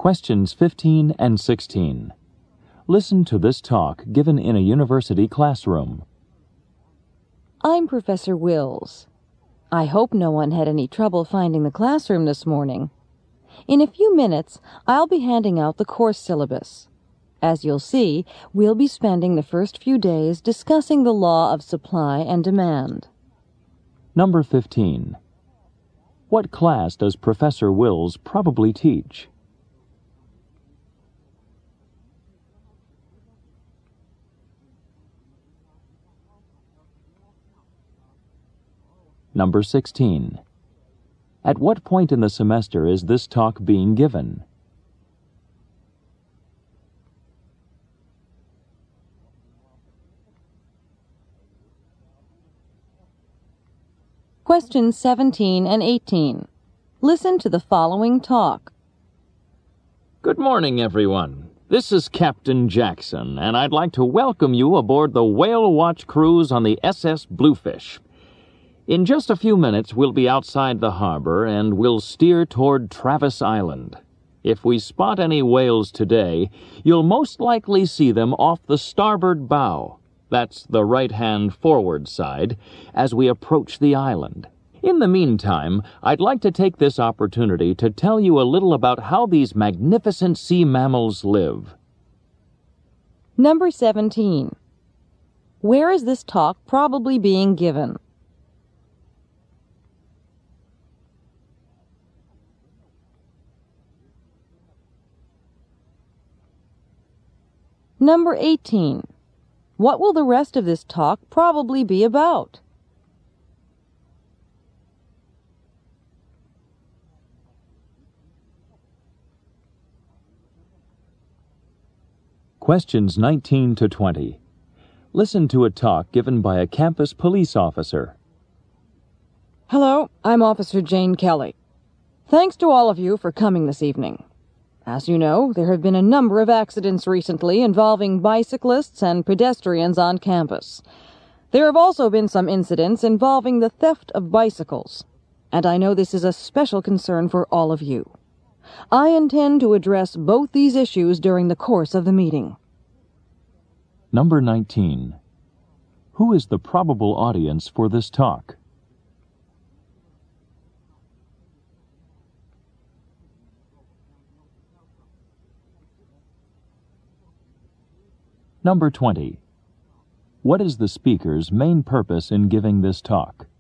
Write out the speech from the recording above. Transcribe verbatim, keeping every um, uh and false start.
Questions fifteen and sixteen. Listen to this talk given in a university classroom. I'm Professor Wills. I hope no one had any trouble finding the classroom this morning. In a few minutes, I'll be handing out the course syllabus. As you'll see, we'll be spending the first few days discussing the law of supply and demand. Number fifteen. What class does Professor Wills probably teach? Number sixteen. At what point in the semester is this talk being given? Questions seventeen and eighteen. Listen to the following talk. Good morning, everyone. This is Captain Jackson, and I'd like to welcome you aboard the Whale Watch cruise on the S S Bluefish. In just a few minutes, we'll be outside the harbor, and we'll steer toward Travis Island. If we spot any whales today, you'll most likely see them off the starboard bow. That's the right-hand forward side, as we approach the island. In the meantime, I'd like to take this opportunity to tell you a little about how these magnificent sea mammals live. Number seventeen. Where is this talk probably being given? Number eighteen. What will the rest of this talk probably be about? Questions nineteen to twenty. Listen to a talk given by a campus police officer. Hello, I'm Officer Jane Kelly. Thanks to all of you for coming this evening. As you know, there have been a number of accidents recently involving bicyclists and pedestrians on campus. There have also been some incidents involving the theft of bicycles, and I know this is a special concern for all of you. I intend to address both these issues during the course of the meeting. Number nineteen. Who is the probable audience for this talk? Number twenty. What is the speaker's main purpose in giving this talk?